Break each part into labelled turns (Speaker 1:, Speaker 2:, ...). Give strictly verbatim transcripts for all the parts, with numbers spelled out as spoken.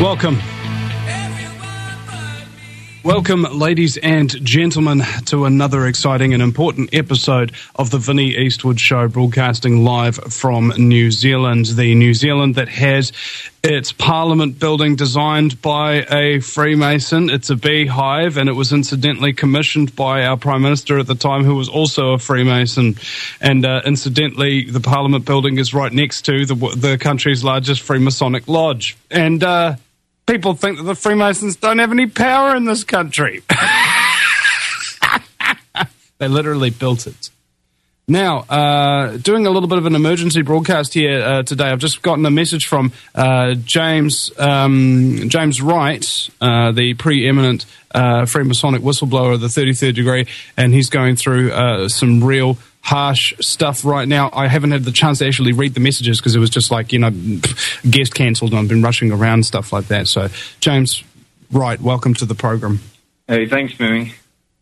Speaker 1: Welcome. Welcome, ladies and gentlemen, to another exciting and important episode of the Vinnie Eastwood Show, broadcasting live from New Zealand, the New Zealand that has its Parliament building designed by a Freemason. It's a beehive, and it was incidentally commissioned by our Prime Minister at the time, who was also a Freemason. And uh, incidentally, the Parliament building is right next to the, the country's largest Freemasonic lodge. And, uh... people think that the Freemasons don't have any power in this country. They literally built it. Now, uh, doing a little bit of an emergency broadcast here uh, today. I've just gotten a message from uh, James um, James Wright, uh, the preeminent uh, Freemasonic whistleblower of the thirty-third degree, and he's going through uh, some real harsh stuff right now. I haven't had the chance to actually read the messages because it was just like, you know, guest cancelled and I've been rushing around and stuff like that. So, James Wright, welcome to the program.
Speaker 2: Hey, thanks, Vinny.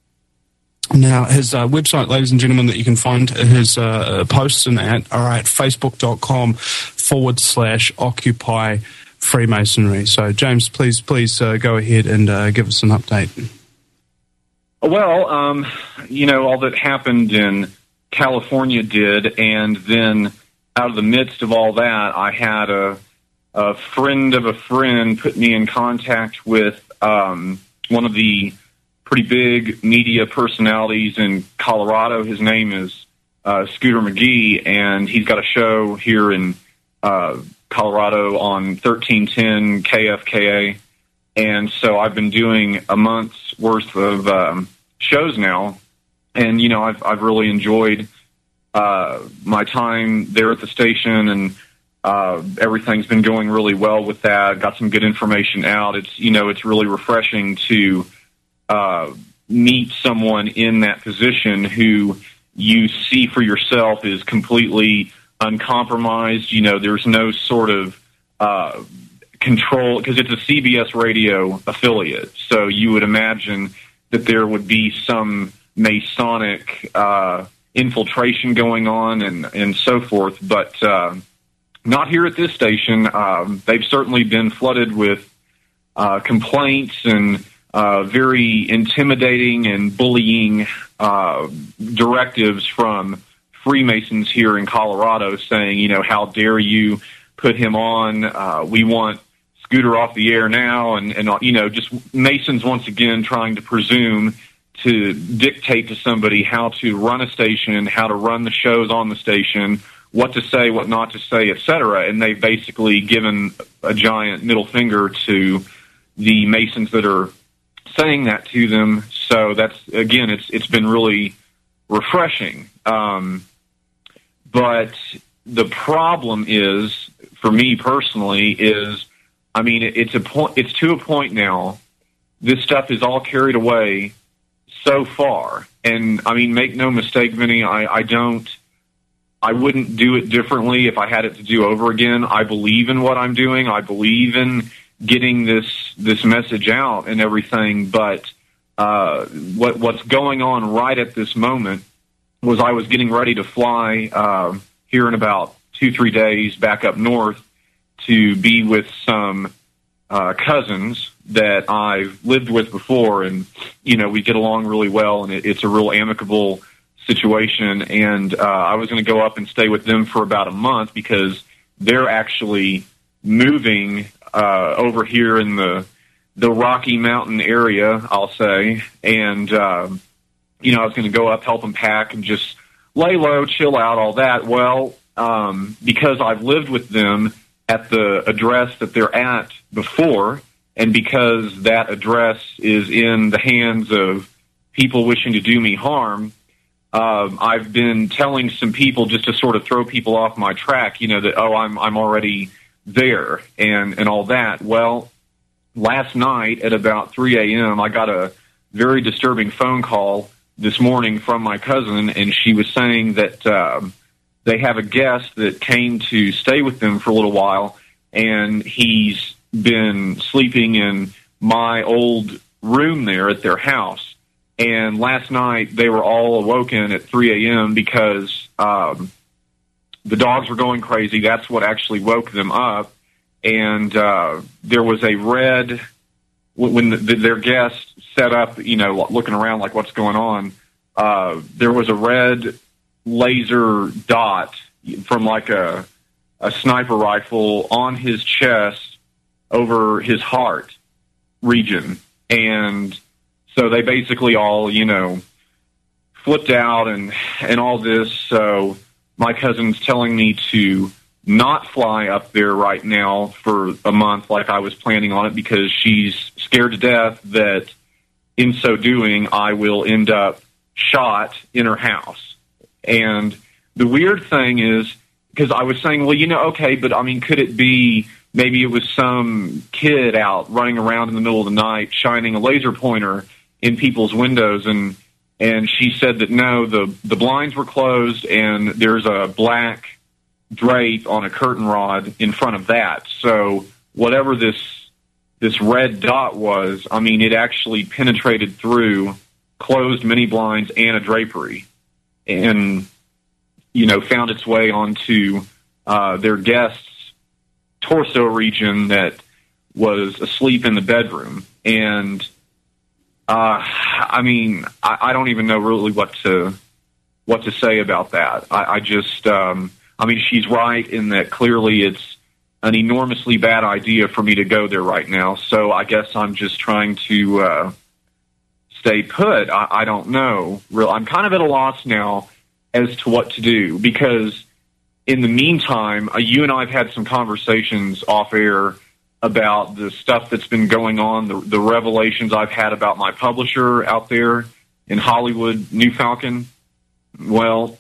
Speaker 1: Now, his uh, website, ladies and gentlemen, that you can find his uh, posts and at are at facebook.com forward slash Occupy Freemasonry. So, James, please, please uh, go ahead and uh, give us an update.
Speaker 2: Well, um, you know, all that happened in California did, and then out of the midst of all that, I had a, a friend of a friend put me in contact with um, one of the pretty big media personalities in Colorado. His name is uh, Scooter McGee, and he's got a show here in uh, Colorado on thirteen ten K F K A, and so I've been doing a month's worth of um, shows now. And, you know, I've I've really enjoyed uh, my time there at the station, and uh, everything's been going really well with that. Got some good information out. It's, you know, it's really refreshing to uh, meet someone in that position who you see for yourself is completely uncompromised. You know, there's no sort of uh, control, because it's a C B S radio affiliate. So you would imagine that there would be some Masonic uh, infiltration going on and, and so forth, but uh, not here at this station. Um, they've certainly been flooded with uh, complaints and uh, very intimidating and bullying uh, directives from Freemasons here in Colorado, saying, you know, how dare you put him on? Uh, we want Scooter off the air now, and, and you know, just Masons once again trying to presume to dictate to somebody how to run a station, how to run the shows on the station, what to say, what not to say, et cetera. And they've basically given a giant middle finger to the Masons that are saying that to them. So that's, again, it's it's been really refreshing. Um, but the problem is, for me personally, is, I mean, it, it's a point. It's to a point now. This stuff is all carried away so far, and I mean, make no mistake, Vinny, I, I don't, I wouldn't do it differently if I had it to do over again. I believe in what I'm doing. I believe in getting this this message out and everything. But uh, what what's going on right at this moment was I was getting ready to fly uh, here in about two three days back up north to be with some uh, cousins that I've lived with before, and, you know, we get along really well, and it, it's a real amicable situation, and uh, I was going to go up and stay with them for about a month because they're actually moving uh, over here in the the Rocky Mountain area, I'll say, and, uh, you know, I was going to go up, help them pack, and just lay low, chill out, all that. Well, um, because I've lived with them at the address that they're at before, and because that address is in the hands of people wishing to do me harm, um, I've been telling some people just to sort of throw people off my track, you know, that, oh, I'm I'm already there and, and all that. Well, last night at about three a.m., I got a very disturbing phone call this morning from my cousin, and she was saying that um, they have a guest that came to stay with them for a little while, and he's been sleeping in my old room there at their house. And last night they were all awoken at three a.m. because um, the dogs were going crazy. That's what actually woke them up. and uh, there was a red, when the, the, their guests set up, you know, looking around like what's going on, uh, there was a red laser dot from like a, a sniper rifle on his chest over his heart region. And so they basically all, you know, flipped out and, and all this. So my cousin's telling me to not fly up there right now for a month like I was planning on it, because she's scared to death that in so doing I will end up shot in her house. And the weird thing is, because I was saying, well, you know, okay, but I mean, could it be maybe it was some kid out running around in the middle of the night shining a laser pointer in people's windows? And and she said that no, the, the blinds were closed and there's a black drape on a curtain rod in front of that. So whatever this this red dot was, I mean, it actually penetrated through closed mini blinds and a drapery, and you know, found its way onto uh, their guest's torso region that was asleep in the bedroom. And uh, I mean, I, I don't even know really what to what to say about that. I, I just. Um, I mean, she's right in that clearly it's an enormously bad idea for me to go there right now. So I guess I'm just trying to uh, stay put. I, I don't know. Real, I'm kind of at a loss now as to what to do, because in the meantime, uh, you and I have had some conversations off air about the stuff that's been going on, the, the revelations I've had about my publisher out there in Hollywood, New Falcon. Well,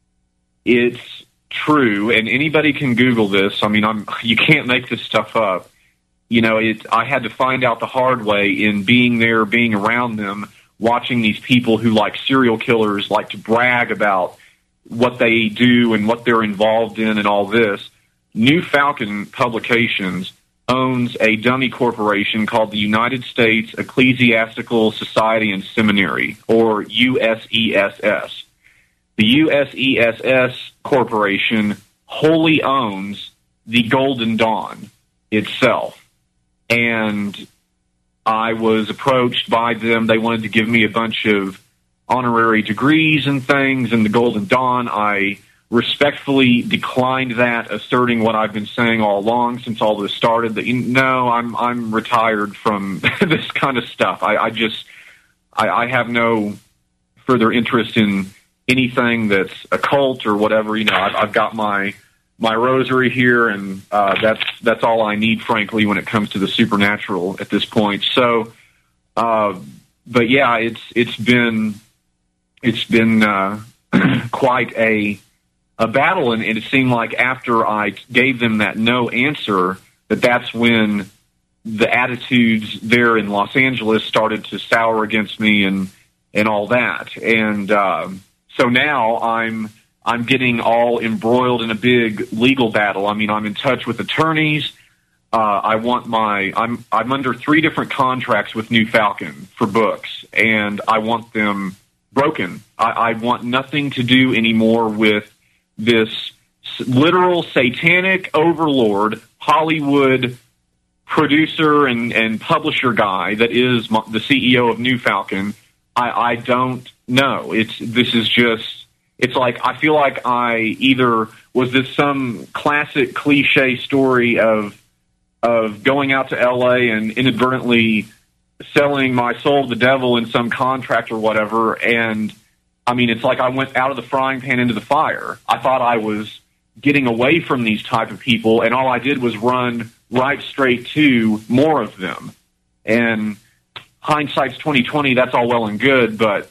Speaker 2: it's true, and anybody can Google this. I mean, I'm you can't make this stuff up. You know, it. I had to find out the hard way in being there, being around them, watching these people who, like serial killers, like to brag about what they do and what they're involved in and all this. New Falcon Publications owns a dummy corporation called the United States Ecclesiastical Society and Seminary, or U S E S S. The U S E S S Corporation wholly owns the Golden Dawn itself. And I was approached by them. They wanted to give me a bunch of honorary degrees and things in the Golden Dawn. I respectfully declined that, asserting what I've been saying all along since all this started, that, you know, I'm I'm retired from this kind of stuff. I, I just, I, I have no further interest in anything that's occult or whatever. You know, I've, I've got my my rosary here, and uh, that's that's all I need, frankly, when it comes to the supernatural at this point. So, uh, but yeah, it's it's been it's been uh, quite a a battle, and it seemed like after I gave them that no answer, that that's when the attitudes there in Los Angeles started to sour against me, and and all that, and. Uh, So now I'm I'm getting all embroiled in a big legal battle. I mean, I'm in touch with attorneys. Uh, I want my I'm I'm under three different contracts with New Falcon for books, and I want them broken. I, I want nothing to do anymore with this literal satanic overlord Hollywood producer and, and publisher guy that is my, the C E O of New Falcon. I, I don't know. It's this is just. It's like I feel like I either was this some classic cliche story of of going out to L A and inadvertently selling my soul to the devil in some contract or whatever. And I mean, it's like I went out of the frying pan into the fire. I thought I was getting away from these type of people, and all I did was run right straight to more of them. And hindsight's twenty twenty. That's all well and good, but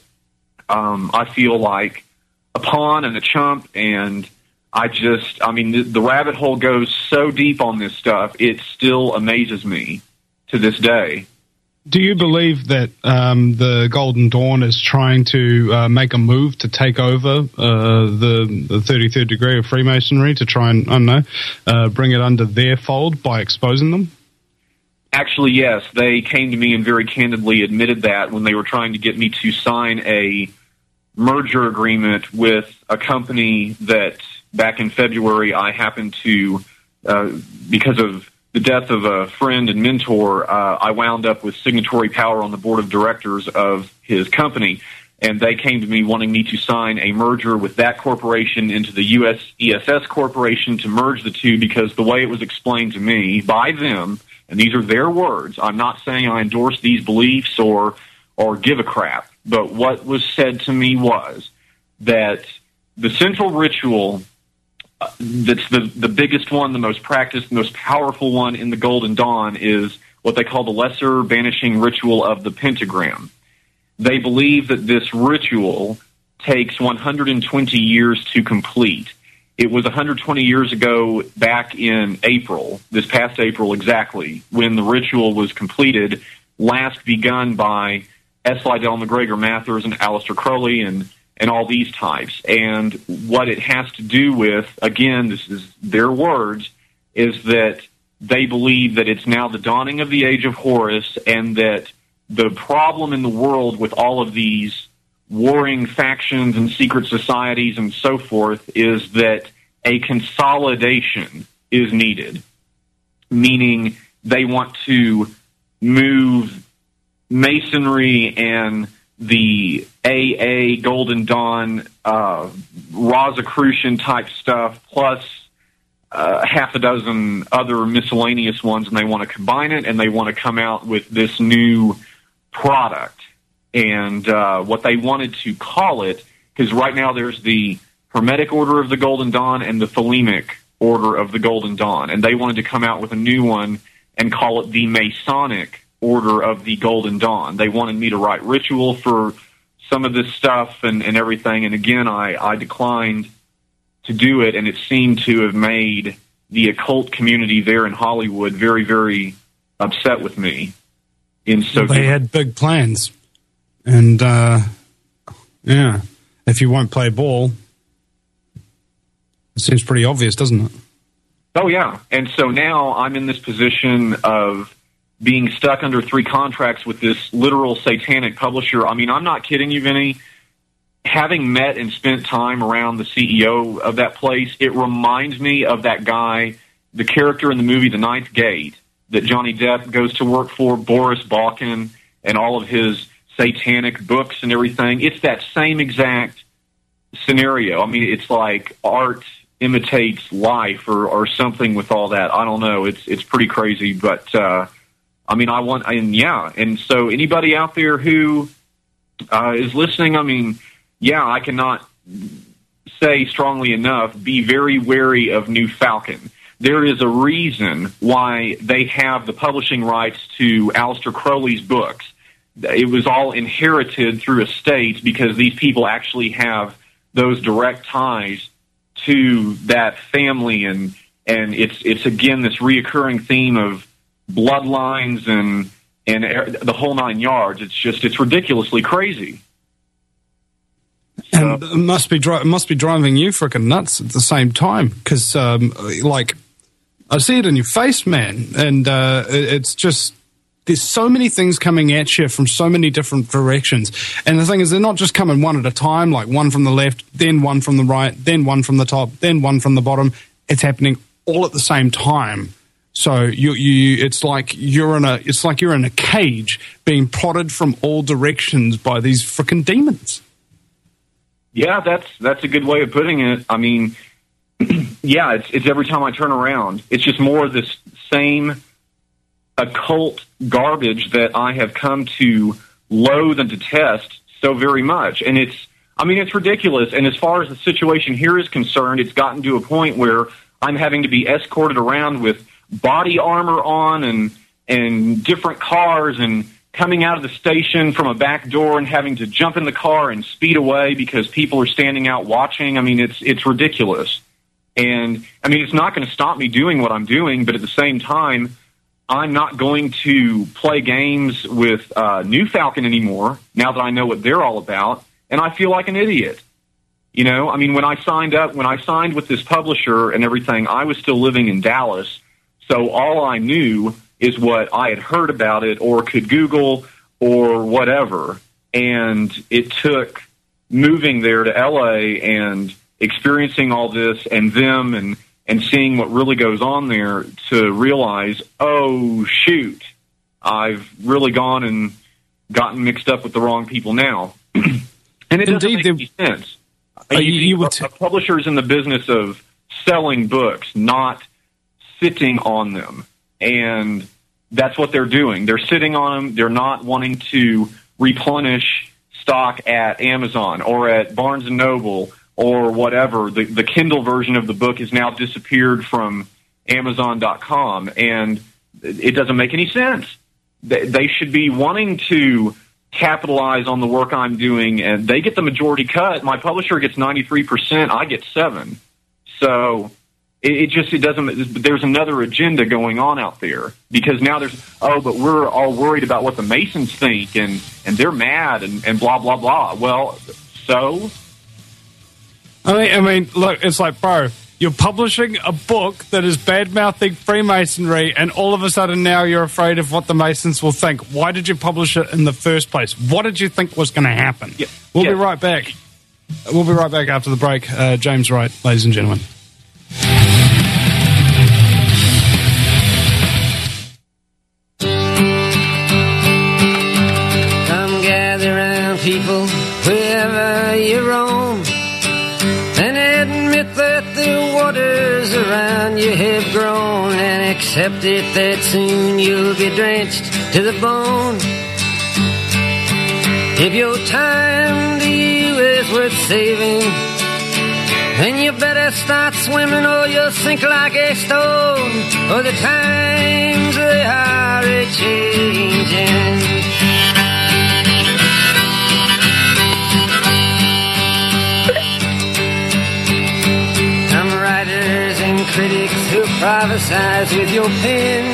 Speaker 2: um, I feel like a pawn and a chump, and I just, I mean, the, the rabbit hole goes so deep on this stuff, it still amazes me to this day.
Speaker 1: Do you believe that um, the Golden Dawn is trying to uh, make a move to take over uh, the, the thirty-third degree of Freemasonry, to try and, I don't know, uh, bring it under their fold by exposing them?
Speaker 2: Actually, yes. They came to me and very candidly admitted that when they were trying to get me to sign a merger agreement with a company that back in February I happened to, uh, because of the death of a friend and mentor, uh, I wound up with signatory power on the board of directors of his company. And they came to me wanting me to sign a merger with that corporation into the U S E S S Corporation to merge the two, because the way it was explained to me by them, and these are their words, I'm not saying I endorse these beliefs or or give a crap, but what was said to me was that the central ritual uh, that's the, the biggest one, the most practiced, the most powerful one in the Golden Dawn is what they call the lesser banishing ritual of the pentagram. They believe that this ritual takes one hundred twenty years to complete. It was one hundred twenty years ago, back in April, this past April exactly, when the ritual was completed, last begun by S. Lydell McGregor Mathers and Aleister Crowley and, and all these types. And what it has to do with, again, this is their words, is that they believe that it's now the dawning of the age of Horus, and that the problem in the world with all of these warring factions and secret societies and so forth is that a consolidation is needed, meaning they want to move Masonry and the A A, Golden Dawn, uh, Rosicrucian type stuff, plus uh, half a dozen other miscellaneous ones, and they want to combine it, and they want to come out with this new product. And uh, what they wanted to call it, because right now there's the Hermetic Order of the Golden Dawn and the Thelemic Order of the Golden Dawn, and they wanted to come out with a new one and call it the Masonic Order of the Golden Dawn. They wanted me to write ritual for some of this stuff and, and everything, and again, I, I declined to do it, and it seemed to have made the occult community there in Hollywood very, very upset with me. In so
Speaker 1: well, they had big plans, and uh, yeah, if you won't play ball, it seems pretty obvious, doesn't it?
Speaker 2: Oh yeah, and so now I'm in this position of being stuck under three contracts with this literal satanic publisher. I mean, I'm not kidding you, Vinny. Having met and spent time around the C E O of that place, it reminds me of that guy, the character in the movie The Ninth Gate, that Johnny Depp goes to work for, Boris Balkan, and all of his satanic books and everything. It's that same exact scenario. I mean, it's like art imitates life or, or something with all that. I don't know. It's it's pretty crazy, but uh, I mean, I want, and yeah, and so anybody out there who uh, is listening, I mean, yeah, I cannot say strongly enough, be very wary of New Falcon. There is a reason why they have the publishing rights to Aleister Crowley's books. It was all inherited through estates because these people actually have those direct ties to that family, and and it's it's again this reoccurring theme of bloodlines and and the whole nine yards. It's just it's ridiculously crazy.
Speaker 1: And it must be dri- must be driving you freaking nuts at the same time, because um, like I see it in your face, man, and uh, it's just there's so many things coming at you from so many different directions. And the thing is, they're not just coming one at a time, like one from the left, then one from the right, then one from the top, then one from the bottom. It's happening all at the same time. So you, you, it's like you're in a, it's like you're in a cage being prodded from all directions by these frickin' demons.
Speaker 2: Yeah, that's that's a good way of putting it. I mean, yeah, it's it's every time I turn around, it's just more of this same occult garbage that I have come to loathe and detest so very much. And it's, I mean, it's ridiculous. And as far as the situation here is concerned, it's gotten to a point where I'm having to be escorted around with body armor on and and different cars, and coming out of the station from a back door and having to jump in the car and speed away because people are standing out watching. I mean, it's it's ridiculous. And, I mean, it's not going to stop me doing what I'm doing, but at the same time, I'm not going to play games with uh, New Falcon anymore now that I know what they're all about, and I feel like an idiot. You know, I mean, when I signed up, when I signed with this publisher and everything, I was still living in Dallas, so all I knew is what I had heard about it or could Google or whatever, and it took moving there to L A and experiencing all this and them and and seeing what really goes on there to realize, oh, shoot, I've really gone and gotten mixed up with the wrong people now. And it doesn't
Speaker 1: Indeed,
Speaker 2: make
Speaker 1: the,
Speaker 2: any sense.
Speaker 1: Uh, you, you
Speaker 2: a,
Speaker 1: would t-
Speaker 2: a publisher is in the business of selling books, not sitting on them. And that's what they're doing. They're sitting on them. They're not wanting to replenish stock at Amazon or at Barnes and Noble or whatever. The, the Kindle version of the book has now disappeared from Amazon dot com, and it doesn't make any sense. They, they should be wanting to capitalize on the work I'm doing, and they get the majority cut. My publisher gets ninety-three percent. I get seven. So it, it just, it doesn't, there's another agenda going on out there, because now there's, oh, but we're all worried about what the Masons think, and, and they're mad, and, and blah, blah, blah. Well, so?
Speaker 1: I mean, I mean, look, it's like, bro, you're publishing a book that is bad-mouthing Freemasonry, and all of a sudden now you're afraid of what the Masons will think. Why did you publish it in the first place? What did you think was going to happen? Yeah. We'll yeah. be right back. We'll be right back after the break. Uh, James Wright, ladies and gentlemen.
Speaker 3: Come gather round, people, wherever you roam, and admit that the waters around you have grown, and accept it that soon you'll be drenched to the bone. If your time to you is worth saving, then you better start swimming or you'll sink like a stone, for the times they are a-changing. Critics who prophesize with your pen,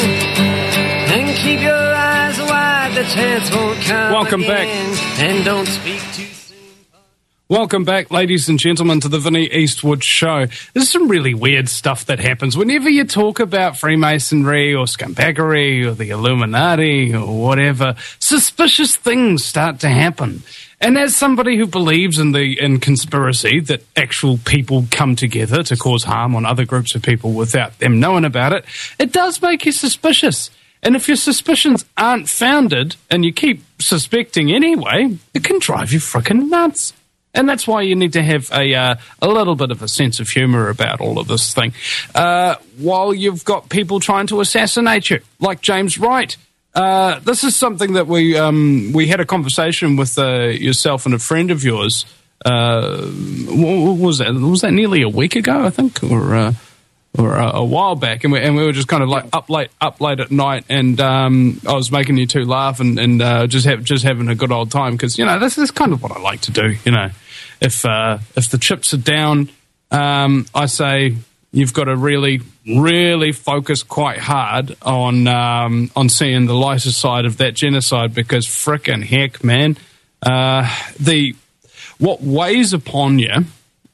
Speaker 3: and keep your eyes wide, the chance won't come.
Speaker 1: Welcome
Speaker 3: again.
Speaker 1: back.
Speaker 3: And don't speak too soon.
Speaker 1: Welcome back, ladies and gentlemen, to the Vinnie Eastwood Show. There's some really weird stuff that happens whenever you talk about Freemasonry or scumbaggery or the Illuminati or whatever. Suspicious things start to happen. And as somebody who believes in the in conspiracy, that actual people come together to cause harm on other groups of people without them knowing about it, it does make you suspicious. And if your suspicions aren't founded and you keep suspecting anyway, it can drive you frickin' nuts. And that's why you need to have a uh, a little bit of a sense of humor about all of this thing. Uh, while you've got people trying to assassinate you, like James Wright. Uh, this is something that we um, we had a conversation with uh, yourself and a friend of yours. Uh, what was that? Was that nearly a week ago, I think, or uh, or a, a while back? And we and we were just kind of like up late, up late at night, and um, I was making you two laugh and and uh, just have, just having a good old time, because you know this is kind of what I like to do. You know, if uh, if the chips are down, um, I say, you've got to really, really focus quite hard on um, on seeing the lighter side of that genocide, because frickin' heck, man, uh, the what weighs upon you,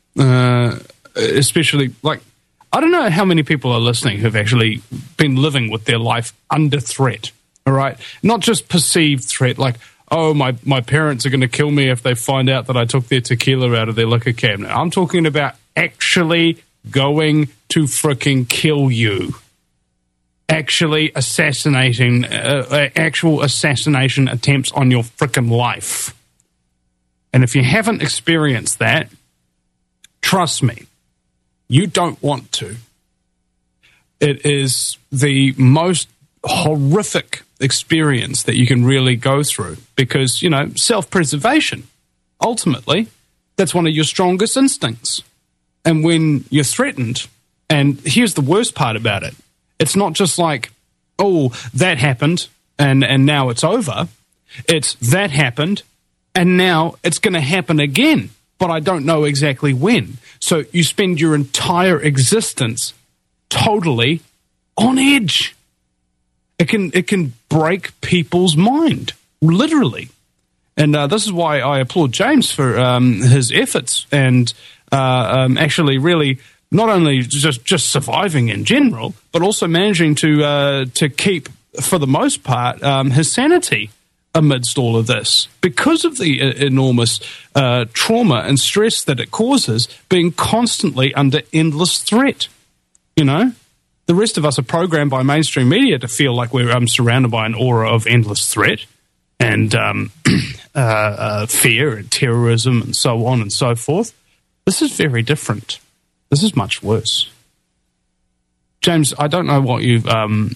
Speaker 1: uh, especially, like, I don't know how many people are listening who've actually been living with their life under threat, all right? Not just perceived threat, like, oh, my, my parents are going to kill me if they find out that I took their tequila out of their liquor cabinet. I'm talking about actually going to frickin' kill you. Actually assassinating, uh, actual assassination attempts on your frickin' life. And if you haven't experienced that, trust me, you don't want to. It is the most horrific experience that you can really go through, because, you know, self-preservation, ultimately, that's one of your strongest instincts. And when you're threatened, and here's the worst part about it, it's not just like, oh, that happened and, and now it's over. It's that happened and now it's going to happen again, but I don't know exactly when. So you spend your entire existence totally on edge. It can it can break people's mind, literally. And uh, this is why I applaud James for um, his efforts and uh, um, actually really not only just, just surviving in general, but also managing to uh, to keep, for the most part, um, his sanity amidst all of this, because of the uh, enormous uh, trauma and stress that it causes, being constantly under endless threat. You know? The rest of us are programmed by mainstream media to feel like we're um, surrounded by an aura of endless threat and um, uh, uh, fear and terrorism and so on and so forth. This is very different. This is much worse. James, I don't know what you've... Um,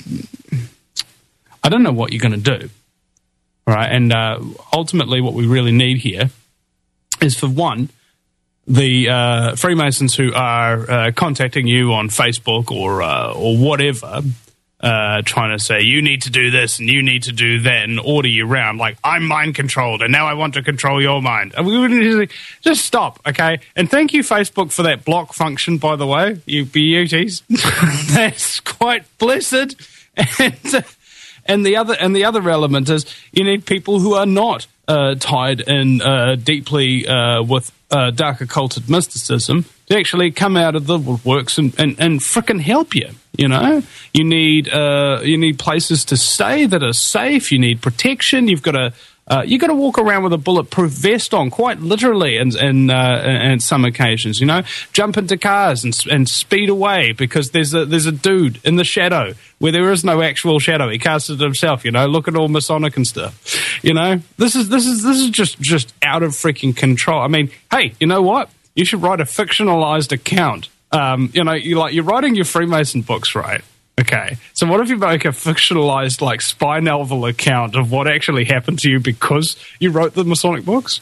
Speaker 1: I don't know what you're going to do. All right, and uh, ultimately what we really need here is, for one, the uh, Freemasons who are uh, contacting you on Facebook or uh, or whatever, uh, trying to say, you need to do this and you need to do that and order you around, like, I'm mind-controlled and now I want to control your mind. And we wouldn't just stop, okay? And thank you, Facebook, for that block function, by the way, you beauties. That's quite blessed. And... And the other and the other element is you need people who are not uh, tied in uh, deeply uh, with uh, dark occulted mysticism to actually come out of the woodworks and, and, and frickin' help you. You know, you need uh, you need places to stay that are safe. You need protection. You've got to uh, you got to walk around with a bulletproof vest on, quite literally, and and uh, and some occasions. You know, jump into cars and and speed away because there's a there's a dude in the shadow where there is no actual shadow. He casts it himself. You know, look at all Masonic and stuff. You know, this is this is this is just just out of freaking control. I mean, hey, you know what? You should write a fictionalized account. Um, you know, you like you're writing your Freemason books, right? Okay, so what if you make a fictionalized, like, spy novel account of what actually happened to you because you wrote the Masonic books?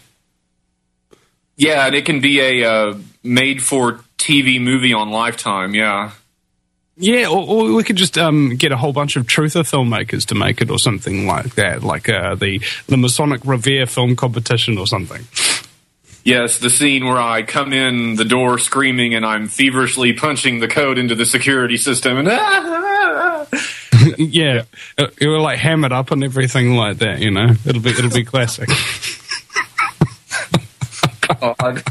Speaker 2: Yeah, and it can be a uh, made-for-T V movie on Lifetime, yeah.
Speaker 1: Yeah, or, or we could just um, get a whole bunch of truther filmmakers to make it or something like that, like uh, the, the Masonic Revere film competition or something.
Speaker 2: Yes, the scene where I come in the door screaming and I'm feverishly punching the code into the security system and ah,
Speaker 1: yeah, it, it will like ham it up and everything like that. You know, it'll be it'll be classic.
Speaker 2: God.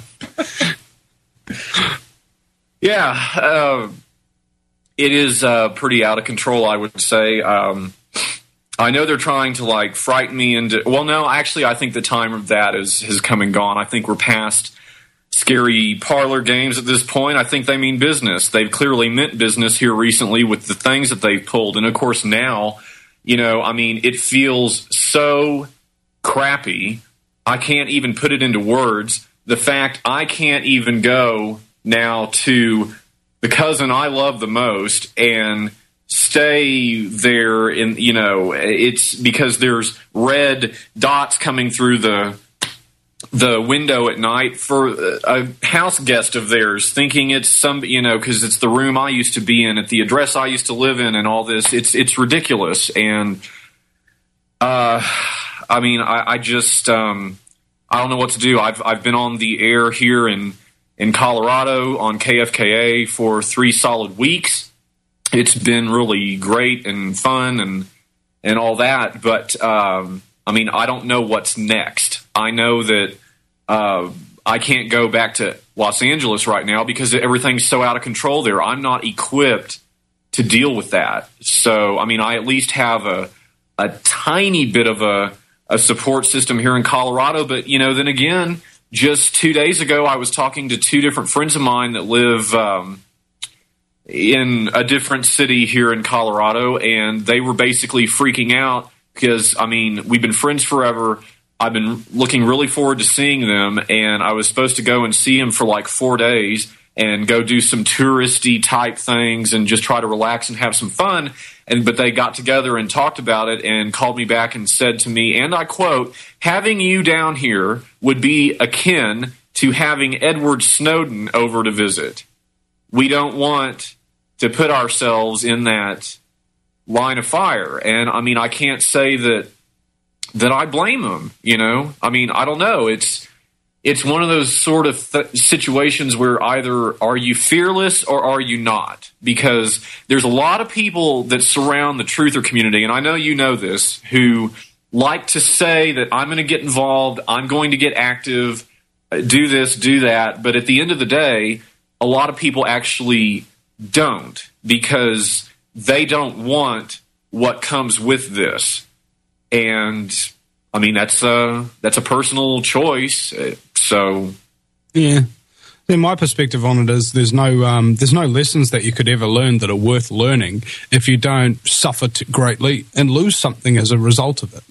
Speaker 2: Yeah, uh, it is uh, pretty out of control, I would say. Um, I know they're trying to, like, frighten me into... Well, no, actually, I think the time of that is has come and gone. I think we're past scary parlor games at this point. I think they mean business. They've clearly meant business here recently with the things that they've pulled. And, of course, now, you know, I mean, it feels so crappy. I can't even put it into words. The fact I can't even go now to the cousin I love the most and... stay there in, you know, it's because there's red dots coming through the the window at night for a house guest of theirs, thinking it's some, you know, because it's the room I used to be in at the address I used to live in and all this. It's it's ridiculous. And, uh, I mean, I, I just, um, I don't know what to do. I've I've been on the air here in, in Colorado on K F K A for three solid weeks. It's been really great and fun and and all that, but um, I mean, I don't know what's next. I know that uh, I can't go back to Los Angeles right now because everything's so out of control there. I'm not equipped to deal with that. So, I mean, I at least have a a tiny bit of a, a support system here in Colorado, but, you know, then again, just two days ago, I was talking to two different friends of mine that live um, in a different city here in Colorado, and they were basically freaking out because, I mean, we've been friends forever. I've been looking really forward to seeing them, and I was supposed to go and see them for like four days and go do some touristy type things and just try to relax and have some fun. And but they got together and talked about it and called me back and said to me, and I quote, "Having you down here would be akin to having Edward Snowden over to visit. We don't want to put ourselves in that line of fire." And I mean, I can't say that that I blame them. You know, I mean, I don't know. It's it's one of those sort of th- situations where either are you fearless or are you not? Because there's a lot of people that surround the truther community, and I know you know this, who like to say that I'm going to get involved, I'm going to get active, do this, do that. But at the end of the day, a lot of people actually don't, because they don't want what comes with this. And I mean, that's a, that's a personal choice. So
Speaker 1: yeah, Then my perspective on it is there's no um, there's no lessons that you could ever learn that are worth learning if you don't suffer t- greatly and lose something as a result of it.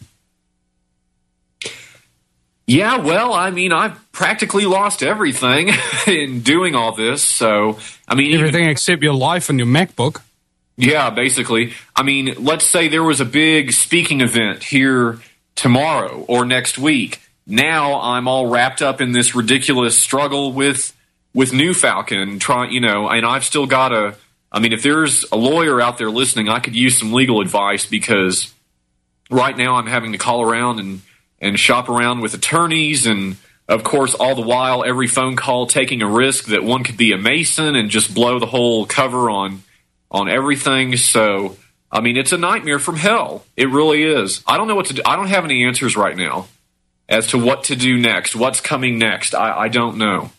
Speaker 2: Yeah, well, I mean, I've practically lost everything in doing all this. So, I mean,
Speaker 1: everything
Speaker 2: even,
Speaker 1: except your life and your MacBook.
Speaker 2: Yeah, basically. I mean, let's say there was a big speaking event here tomorrow or next week. Now I'm all wrapped up in this ridiculous struggle with with New Falcon, trying, you know, and I've still got a. I mean, if there's a lawyer out there listening, I could use some legal advice, because right now I'm having to call around and. and shop around with attorneys, and, of course, all the while, every phone call taking a risk that one could be a Mason and just blow the whole cover on on everything. So, I mean, it's a nightmare from hell. It really is. I don't know what to do. I don't have any answers right now as to what to do next, what's coming next. I, I don't know.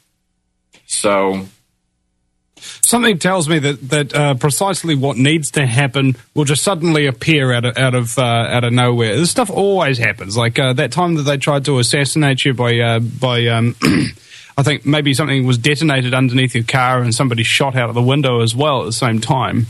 Speaker 2: So...
Speaker 1: Something tells me that that uh, precisely what needs to happen will just suddenly appear out of out of uh, out of nowhere. This stuff always happens. Like uh, that time that they tried to assassinate you by uh, by um, I think maybe something was detonated underneath your car and somebody shot out of the window as well at the same time.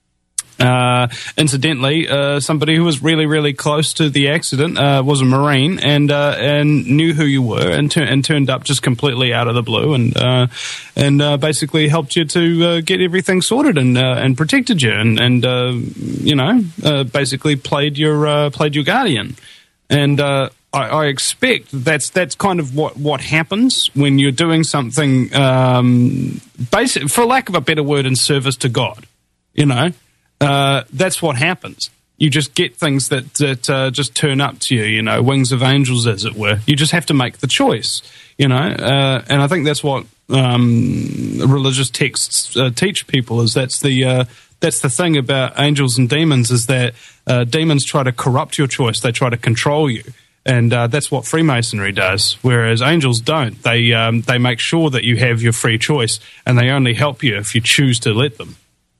Speaker 1: Uh, incidentally, uh, somebody who was really, really close to the accident uh, was a Marine and uh, and knew who you were and, tur- and turned up just completely out of the blue and uh, and uh, basically helped you to uh, get everything sorted and uh, and protected you and and uh, you know uh, basically played your uh, played your guardian. And uh, I, I expect that's that's kind of what, what happens when you're doing something um, basic, for lack of a better word, in service to God. You know. Uh, that's what happens. You just get things that, that uh, just turn up to you, you know, wings of angels, as it were. You just have to make the choice, you know. Uh, and I think that's what um, religious texts uh, teach people. Is that's the uh, that's the thing about angels and demons, is that uh, demons try to corrupt your choice. They try to control you, and uh, that's what Freemasonry does. Whereas angels don't. They um, they make sure that you have your free choice, and they only help you if you choose to let them.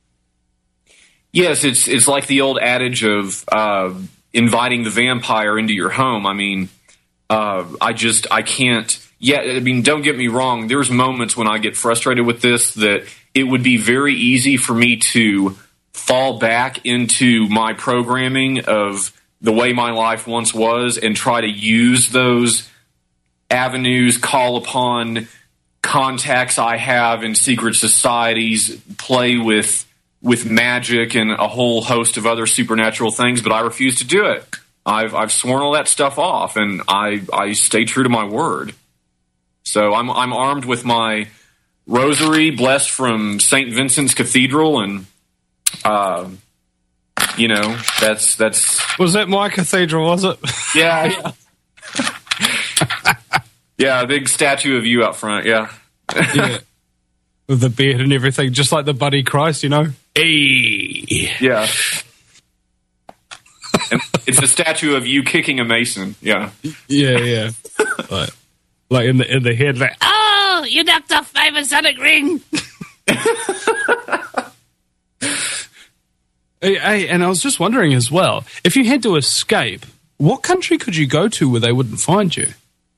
Speaker 2: Yes, it's it's like the old adage of uh, inviting the vampire into your home. I mean, uh, I just, I can't, yeah, I mean, don't get me wrong. There's moments when I get frustrated with this that it would be very easy for me to fall back into my programming of the way my life once was and try to use those avenues, call upon contacts I have in secret societies, play with with magic and a whole host of other supernatural things, but I refuse to do it. I've I've sworn all that stuff off, and I, I stay true to my word. So I'm I'm armed with my rosary, blessed from Saint Vincent's Cathedral, and uh, you know that's that's.
Speaker 1: Was that my cathedral? Was it?
Speaker 2: Yeah, yeah, yeah. A big statue of you out front. Yeah,
Speaker 1: yeah. With the beard and everything, just like the Buddy Christ, you know. Hey,
Speaker 2: yeah. And it's a statue of you kicking a Mason. Yeah,
Speaker 1: yeah, yeah. like, like in the in the head, like, oh, you knocked off my Masonic ring. hey, hey, and I was just wondering as well, if you had to escape, what country could you go to where they wouldn't find you?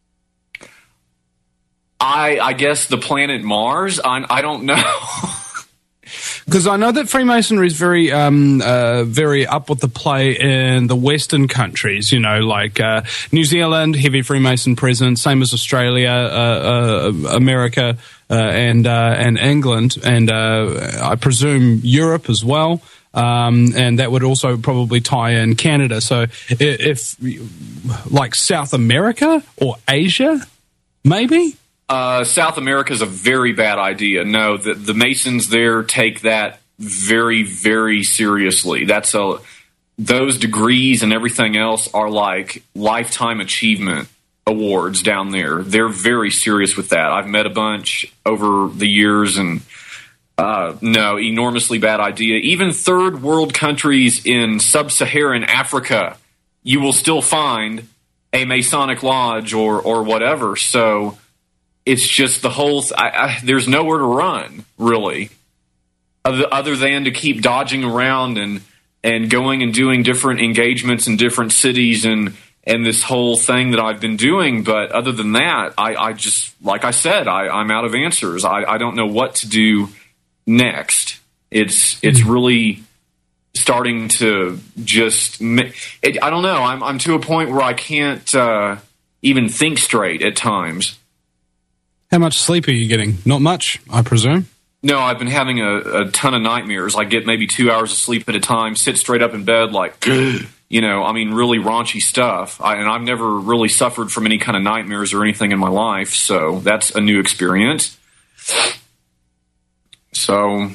Speaker 2: I, I guess the planet Mars. I, I don't know.
Speaker 1: Because I know that Freemasonry is very, um, uh, very up with the play in the Western countries. You know, like uh, New Zealand, heavy Freemason presence. Same as Australia, uh, uh, America, uh, and uh, and England, and uh, I presume Europe as well. Um, and that would also probably tie in Canada. So if, if like South America or Asia, maybe.
Speaker 2: Uh, South America is a very bad idea. No, the, the Masons there take that very, very seriously. That's a those degrees and everything else are like lifetime achievement awards down there. They're very serious with that. I've met a bunch over the years, and uh, no, enormously bad idea. Even third world countries in sub-Saharan Africa, you will still find a Masonic lodge or or whatever. So. It's just the whole th- I, I, there's nowhere to run, really, other, other than to keep dodging around and, and going and doing different engagements in different cities and, and this whole thing that I've been doing. But other than that, I, I just, like I said, I, I'm out of answers. I, I don't know what to do next. It's it's really starting to just, it, I don't know. I'm I'm to a point where I can't uh, even think straight at times.
Speaker 1: How much sleep are you getting? Not much, I presume.
Speaker 2: No, I've been having a, a ton of nightmares. I get maybe two hours of sleep at a time, sit straight up in bed like, you know, I mean, really raunchy stuff. I, and I've never really suffered from any kind of nightmares or anything in my life, so that's a new experience. So,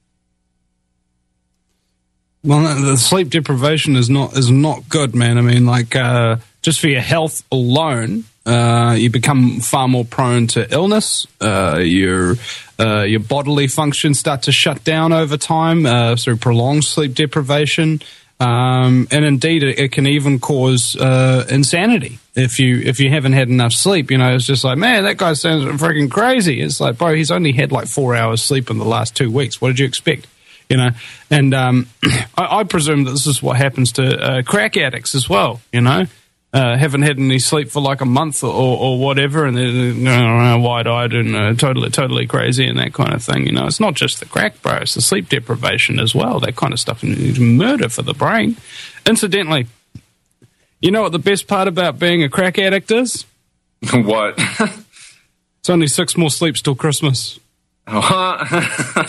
Speaker 1: well, the sleep deprivation is not is not good, man. I mean, like, uh, just for your health alone, uh, you become far more prone to illness. Uh, your uh, your bodily functions start to shut down over time uh, through prolonged sleep deprivation. Um, and indeed, it, it can even cause uh, insanity if you if you haven't had enough sleep. You know, it's just like, man, that guy sounds freaking crazy. It's like, bro, he's only had like four hours sleep in the last two weeks. What did you expect? You know, and um, I, I presume that this is what happens to uh, crack addicts as well. You know, uh, haven't had any sleep for like a month or, or whatever, and they're wide-eyed and uh, totally, totally crazy and that kind of thing. You know, it's not just the crack, bro; it's the sleep deprivation as well. That kind of stuff is murder for the brain. Incidentally, you know what the best part about being a crack addict is?
Speaker 2: What?
Speaker 1: It's only six more sleeps till Christmas.
Speaker 2: Uh-huh.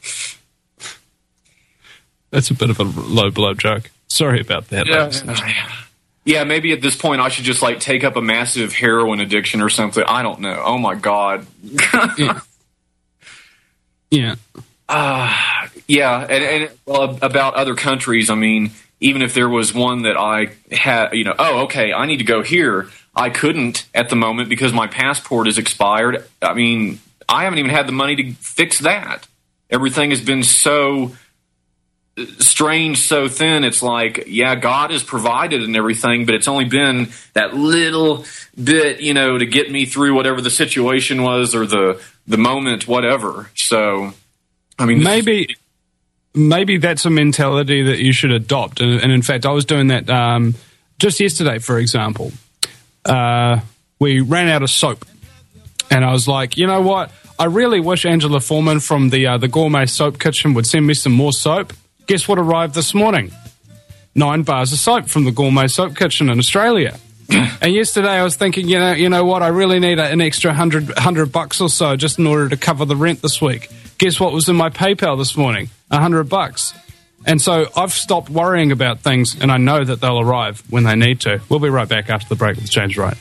Speaker 1: That's a bit of a low blow joke. Sorry about that.
Speaker 2: Yeah. Yeah, maybe at this point I should just like take up a massive heroin addiction or something. I don't know. Oh my God.
Speaker 1: yeah. Yeah.
Speaker 2: Uh, yeah. And, and well, about other countries, I mean, even if there was one that I had, you know, oh, okay, I need to go here. I couldn't at the moment because my passport is expired. I mean, I haven't even had the money to fix that. Everything has been so strange, so thin. It's like, yeah, God has provided and everything, but it's only been that little bit, you know, to get me through whatever the situation was or the the moment, whatever. So, I mean,
Speaker 1: maybe is- maybe that's a mentality that you should adopt. And, and in fact, I was doing that um, just yesterday, for example. Uh, we ran out of soap, and I was like, you know what? I really wish Angela Foreman from the uh, the Gourmet Soap Kitchen would send me some more soap. Guess what arrived this morning? Nine bars of soap from the Gourmet Soap Kitchen in Australia. And yesterday I was thinking, you know, you know what? I really need a, an extra hundred hundred bucks or so just in order to cover the rent this week. Guess what was in my PayPal this morning? A hundred bucks. And so I've stopped worrying about things, and I know that they'll arrive when they need to. We'll be right back after the break with James Wright.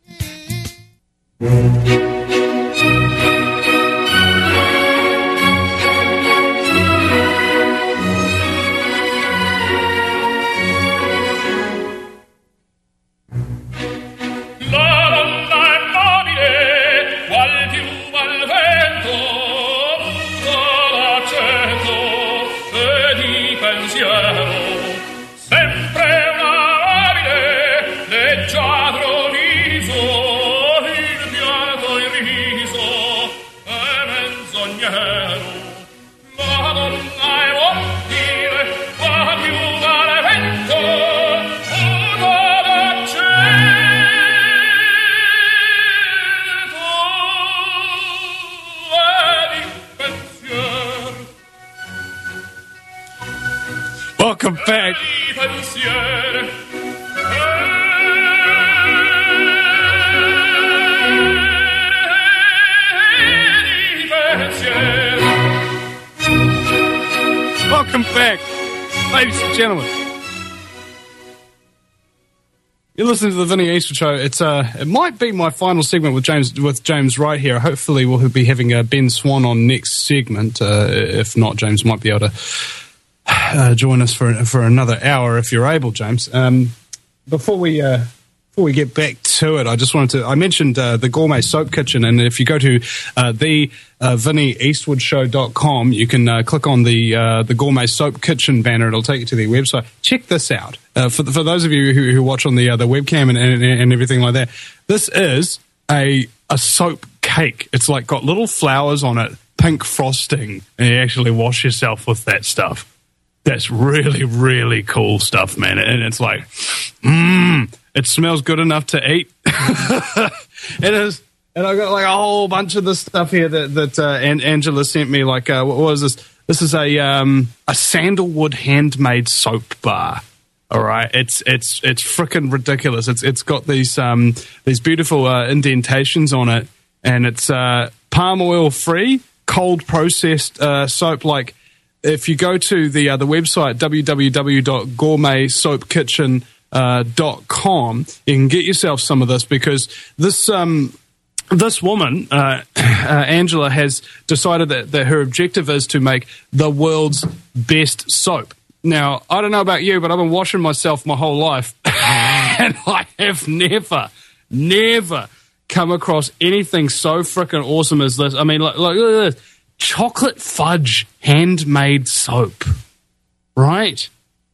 Speaker 1: Welcome back. Welcome back, ladies and gentlemen. You're listening to the Vinny Eastwood Show. It's uh, it might be my final segment with James with James Wright here. Hopefully, we'll be having uh, Ben Swan on next segment. Uh, if not, James might be able to uh, join us for for another hour if you're able, James. Um, before we uh, before we get back to it, I just wanted to. I mentioned uh, the Gourmet Soap Kitchen, and if you go to uh, the uh, vinny eastwood show dot com, you can uh, click on the uh, the Gourmet Soap Kitchen banner. It'll take you to their website. Check this out. Uh, for for those of you who, who watch on the uh, the webcam and, and and everything like that, this is a a soap cake. It's like got little flowers on it, pink frosting, and you actually wash yourself with that stuff. That's really, really cool stuff, man. And it's like, mmm, It smells good enough to eat. It is. And I got like a whole bunch of this stuff here that that uh, An- Angela sent me. Like, uh, what was this? This is a um, a sandalwood handmade soap bar. All right, it's it's it's freaking ridiculous. It's it's got these um, these beautiful uh, indentations on it, and it's uh, palm oil free, cold processed uh, soap. Like, if you go to the uh, the website w w w dot gourmet soap kitchen dot com, you can get yourself some of this, because this um. This woman, uh, uh, Angela, has decided that, that her objective is to make the world's best soap. Now, I don't know about you, but I've been washing myself my whole life, and I have never, never come across anything so freaking awesome as this. I mean, like, like look at this. Chocolate fudge handmade soap, right?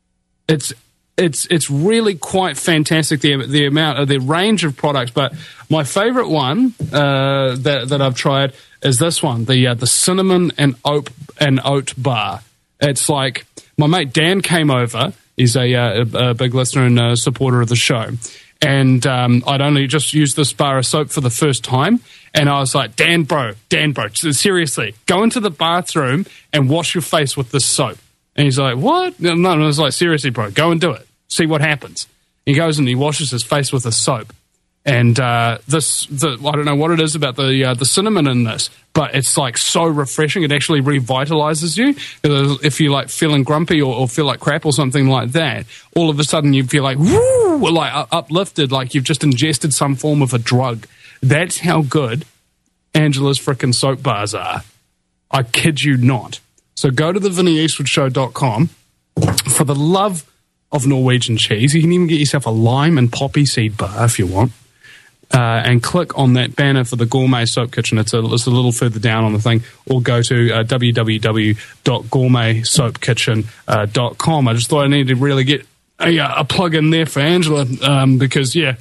Speaker 1: It's It's it's really quite fantastic, the the amount of the range of products. But my favourite one uh, that that I've tried is this one, the uh, the cinnamon and oat and oat bar. It's like, my mate Dan came over. He's a, a, a big listener and a supporter of the show, and um, I'd only just used this bar of soap for the first time, and I was like, Dan, bro, Dan, bro, seriously, go into the bathroom and wash your face with this soap. And he's like, what? No, no, I was like, seriously, bro, go and do it. See what happens. He goes and he washes his face with a soap. And uh, this, the, I don't know what it is about the uh, the cinnamon in this, but it's like so refreshing. It actually revitalizes you. If you're like feeling grumpy or, or feel like crap or something like that, all of a sudden you feel like, woo, like uh, uplifted, like you've just ingested some form of a drug. That's how good Angela's frickin' soap bars are. I kid you not. So go to the vinny eastwood show dot com. For the love of Norwegian cheese, you can even get yourself a lime and poppy seed bar if you want. Uh, and click on that banner for the Gourmet Soap Kitchen. It's a, it's a little further down on the thing. Or go to uh, w w w dot gourmet soap kitchen dot com. I just thought I needed to really get a, a plug in there for Angela, um, because, yeah,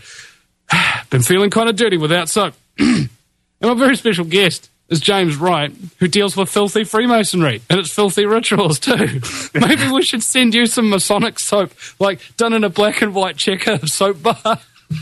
Speaker 1: been feeling kind of dirty without soap. And my very special guest is James Wright, who deals with filthy Freemasonry and its filthy rituals too. Maybe we should send you some Masonic soap, like done in a black and white checker soap bar.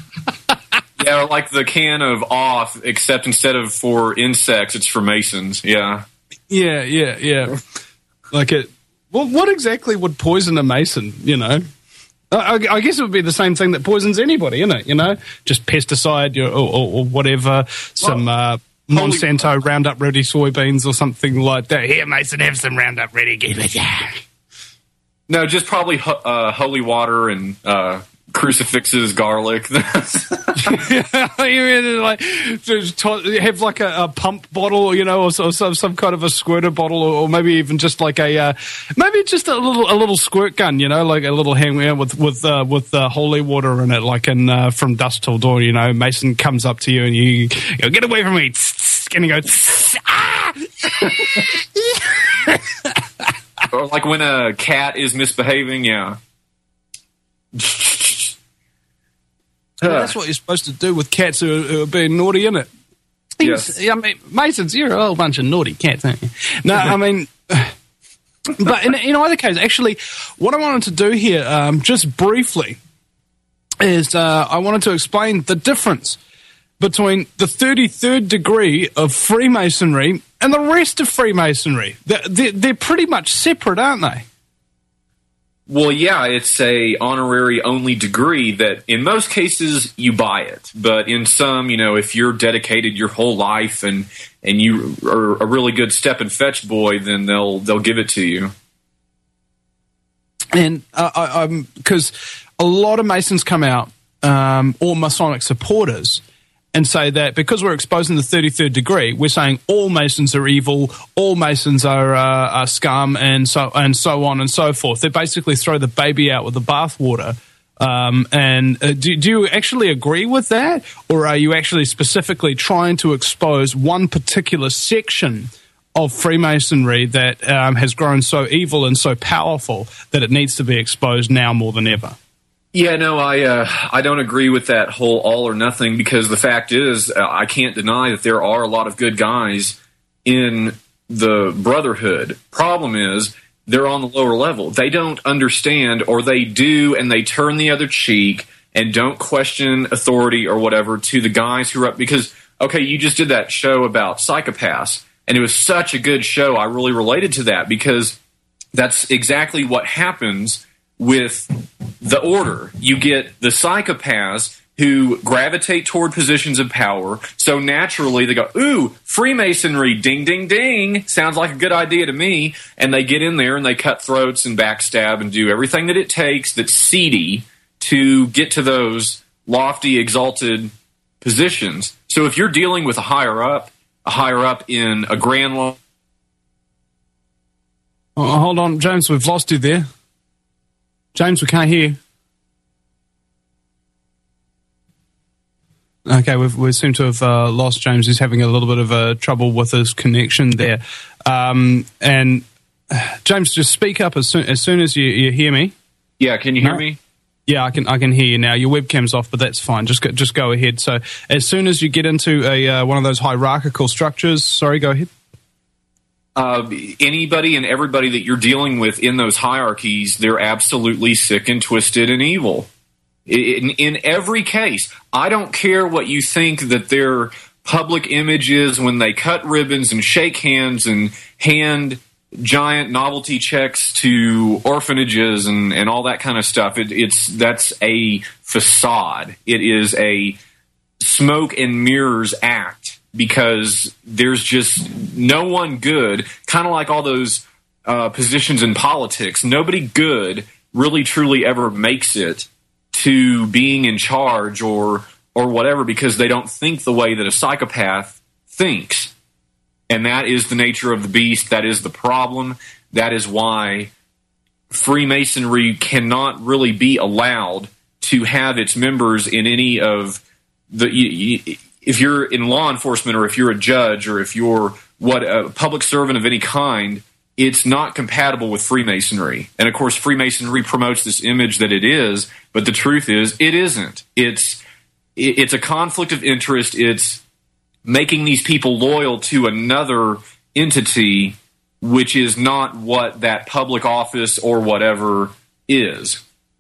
Speaker 2: Yeah, like the can of off, except instead of for insects, it's for Masons. Yeah.
Speaker 1: Yeah, yeah, yeah. Like it. Well, what exactly would poison a Mason, you know? I, I guess it would be the same thing that poisons anybody, isn't it? You know, just pesticide or, or, or whatever, some uh, Monsanto Holy Roundup Ready soybeans or something like that. Here, Mason, have some Roundup Ready. Give it. Yeah.
Speaker 2: No, just probably uh, holy water and uh, crucifixes, garlic.
Speaker 1: You like just have like a, a pump bottle, you know, or, or some some kind of a squirter bottle, or maybe even just like a uh, maybe just a little a little squirt gun, you know, like a little hand with with uh, with uh, holy water in it, like in uh, From Dusk Till Dawn. You know, Mason comes up to you and you, you go, get away from me, and he goes, ah!
Speaker 2: Or like when a cat is misbehaving, yeah.
Speaker 1: Well, that's what you're supposed to do with cats who are, who are being naughty, isn't it?
Speaker 2: Yes.
Speaker 1: I mean, Masons, you're a whole bunch of naughty cats, aren't you? No, I mean, but in, in either case, actually, what I wanted to do here, um, just briefly, is uh, I wanted to explain the difference between the thirty-third degree of Freemasonry and the rest of Freemasonry. They're, they're, they're pretty much separate, aren't they?
Speaker 2: Well, yeah, it's a honorary only degree that in most cases you buy it. But in some, you know, if you're dedicated your whole life and, and you are a really good step and fetch boy, then they'll they'll give it to you.
Speaker 1: And uh, I, I'm because a lot of Masons come out, um, or Masonic supporters, and say that because we're exposing the thirty-third degree, we're saying all Masons are evil, all Masons are, uh, are scum, and so and so on and so forth. They basically throw the baby out with the bathwater. Um, and uh, do, do you actually agree with that, or are you actually specifically trying to expose one particular section of Freemasonry that um, has grown so evil and so powerful that it needs to be exposed now more than ever?
Speaker 2: Yeah, no, I uh, I don't agree with that whole all or nothing, because the fact is, uh, I can't deny that there are a lot of good guys in the Brotherhood. Problem is, they're on the lower level. They don't understand, or they do, and they turn the other cheek, and don't question authority or whatever to the guys who are up. Because, okay, you just did that show about psychopaths, and it was such a good show. I really related to that because that's exactly what happens with the order. You get the psychopaths who gravitate toward positions of power, so naturally they go, ooh, Freemasonry, ding, ding, ding, sounds like a good idea to me, and they get in there and they cut throats and backstab and do everything that it takes that's seedy to get to those lofty, exalted positions. So if you're dealing with a higher up, a higher up in a grand law...
Speaker 1: Oh, hold on, James, we've lost you there. James, we can't hear you. Okay, we've, we seem to have uh, lost James. He's having a little bit of uh, trouble with his connection there. Um, and uh, James, just speak up as soon as, soon as you, you hear me.
Speaker 2: Yeah, can you hear
Speaker 1: no?
Speaker 2: me?
Speaker 1: Yeah, I can. I can hear you now. Your webcam's off, but that's fine. Just go, just go ahead. So, as soon as you get into a uh, one of those hierarchical structures, sorry, go ahead.
Speaker 2: Uh, anybody and everybody that you're dealing with in those hierarchies, they're absolutely sick and twisted and evil. In, in every case, I don't care what you think that their public image is when they cut ribbons and shake hands and hand giant novelty checks to orphanages and, and all that kind of stuff. It, it's that's a facade. It is a smoke and mirrors act because there's just no one good, kind of like all those uh, positions in politics. Nobody good really truly ever makes it to being in charge or or whatever because they don't think the way that a psychopath thinks. And that is the nature of the beast. That is the problem. That is why Freemasonry cannot really be allowed to have its members in any of the... If you're in law enforcement or if you're a judge or if you're what a public servant of any kind, it's not compatible with Freemasonry. And, of course, Freemasonry promotes this image that it is, but the truth is it isn't. It's it's a conflict of interest. It's making these people loyal to another entity, which is not what that public office or whatever is.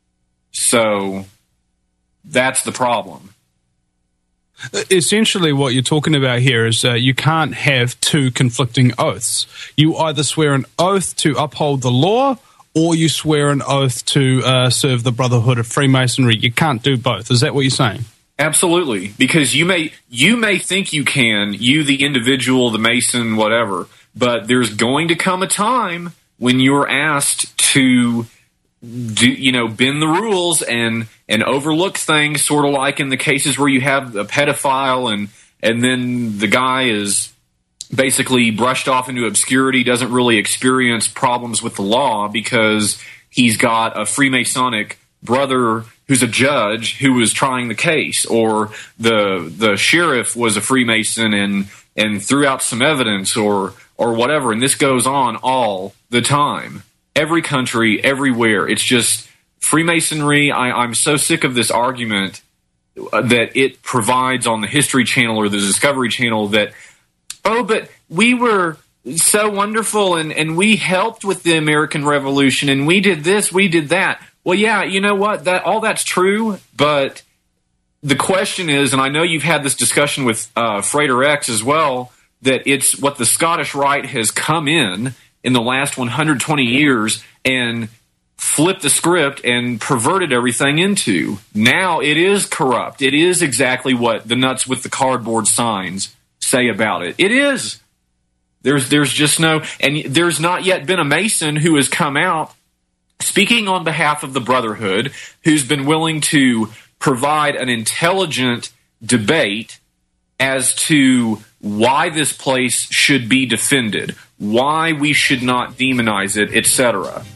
Speaker 2: So that's the problem.
Speaker 1: Essentially, what you're talking about here is uh, you can't have two conflicting oaths. You either swear an oath to uphold the law or you swear an oath to uh, serve the Brotherhood of Freemasonry. You can't do both. Is that what you're saying?
Speaker 2: Absolutely, because you may you may think you can, you the individual, the Mason, whatever, but there's going to come a time when you're asked to do, you know, bend the rules and and overlook things, sort of like in the cases where you have a pedophile and and then the guy is basically brushed off into obscurity, doesn't really experience problems with the law because he's got a Freemasonic brother who's a judge who was trying the case, or the the sheriff was a Freemason and and threw out some evidence or or whatever, and this goes on all the time. Every country, everywhere. It's just Freemasonry. I, I'm so sick of this argument that it provides on the History Channel or the Discovery Channel that, oh, but we were so wonderful and, and we helped with the American Revolution and we did this, we did that. Well, yeah, you know what? That all that's true, but the question is, and I know you've had this discussion with uh, Frater X as well, that it's what the Scottish Rite has come in in the last one hundred twenty years and flipped the script and perverted everything into. Now it is corrupt. It is exactly what the nuts with the cardboard signs say about it. It is. There's there's just no, and there's not yet been a Mason who has come out speaking on behalf of the Brotherhood, who's been willing to provide an intelligent debate as to why this place should be defended, why we should not demonize it, et cetera.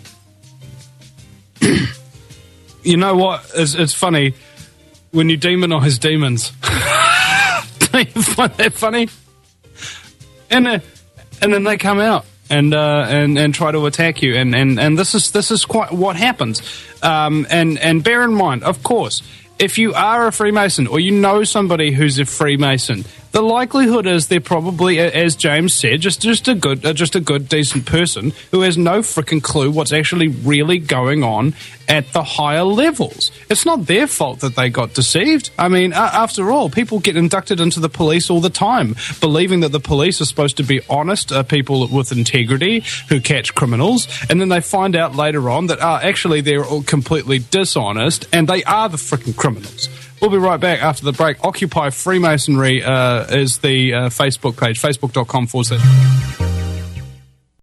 Speaker 1: You know what? It's, it's funny when you demonize demons. Don't you find that funny? And uh, and then they come out and uh, and and try to attack you, and, and, and this is this is quite what happens. Um, and and bear in mind, of course, if you are a Freemason or you know somebody who's a Freemason, The likelihood is they're probably, as James said, just just a good, uh, just a good, decent person who has no frickin' clue what's actually really going on at the higher levels. It's not their fault that they got deceived. I mean, uh, after all, people get inducted into the police all the time, believing that the police are supposed to be honest uh, people with integrity who catch criminals, and then they find out later on that uh, actually they're all completely dishonest and they are the frickin' criminals. We'll be right back after the break. Occupy Freemasonry uh, is the uh, Facebook page, facebook.com forward slash...